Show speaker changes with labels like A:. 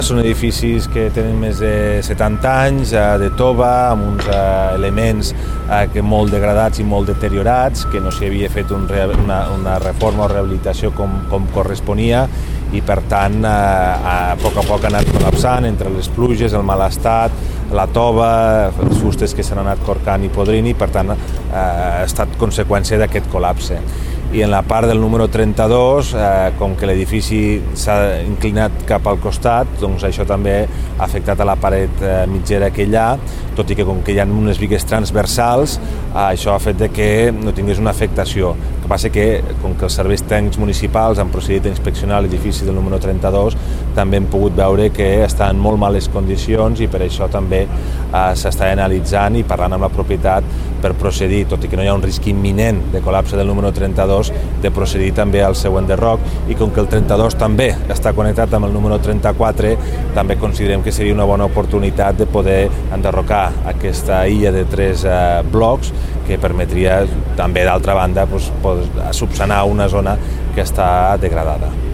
A: Són edificis que tenen més de 70 anys, de tova, amb uns elements molt degradats i molt deteriorats, que no s'hi havia fet una reforma o rehabilitació com corresponia, i per tant a poc ha anat col·lapsant entre les pluges, el mal estat, la tova, les fustes que s'han anat corcant i podrint, i per tant ha estat conseqüència d'aquest col·lapse. I en la part del número 32, com que l'edifici s'ha inclinat cap al costat, doncs això també ha afectat a la paret mitgera que hi ha, tot i que com que hi ha unes bigues transversals, això ha fet que no tingués una afectació. El que passa que, com que els serveis tècnics municipals han procedit a inspeccionar l'edifici del número 32, també hem pogut veure que està en molt males condicions, i per això també s'està analitzant i parlant amb la propietat per procedir, tot i que no hi ha un risc imminent de col·lapse del número 32, de procedir també al seu enderroc, i com que el 32 també està connectat amb el número 34, també considerem que seria una bona oportunitat de poder enderrocar aquesta illa de 3 blocs, que permetria també, d'altra banda, subsanar una zona que està degradada.